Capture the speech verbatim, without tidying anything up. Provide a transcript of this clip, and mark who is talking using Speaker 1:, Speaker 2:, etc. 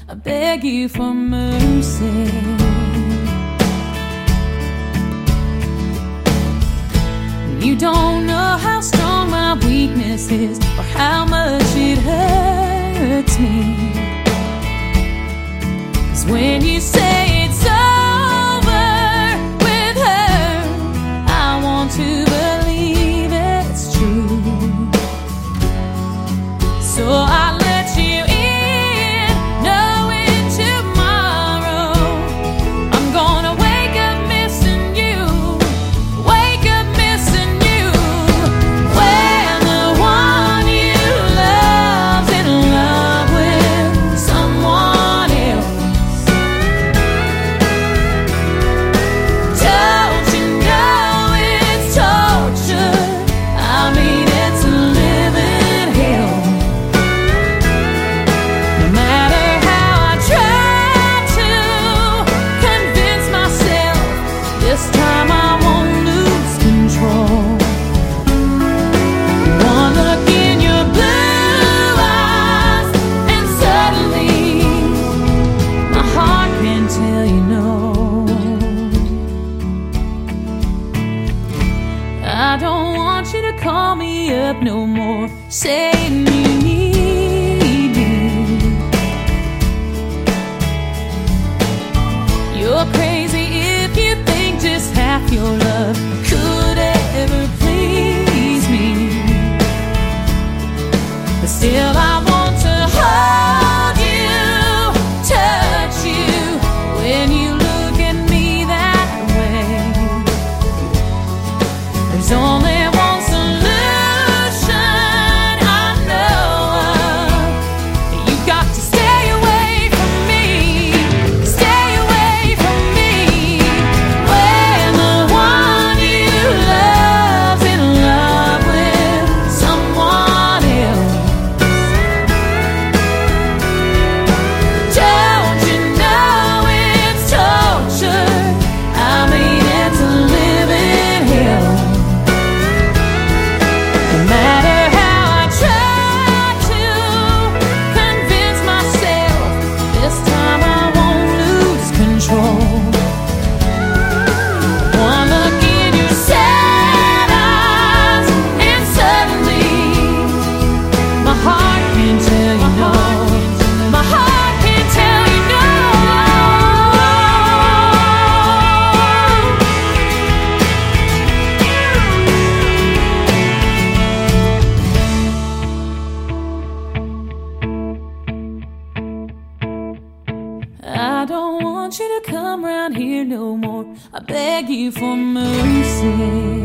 Speaker 1: I beg you for mercy. You don't know how strong my weakness is, or how much it hurts me. 'Cause when you say it's over with her, I want to believe it's true. So I let you in, knowing tomorrow I'm gonna wake up missing you, wake up missing you. When the one you love's in love with someone else, don't you know it's torture? I mean, it's a living hell. No matter how I try to convince myself, this time I won't lose control. One look in your blue eyes, and suddenly my heart can tell you no. I don't want you to call me up no more, saying you need me. You're crazy if you think just half your love could ever please me. But still I want to hold you, touch you when you look at me that way. There's only one solution I know of. You got to stay away from me, stay away from me. When the one you love's in love with someone else, don't you know it's torture? I mean, it's a living hell. No matter how I try to convince myself, this time I won't lose control. One look in your sad eyes, and suddenly my heart can tell you no. My heart can tell you no. I don't want you to come round here no more. I beg you for mercy.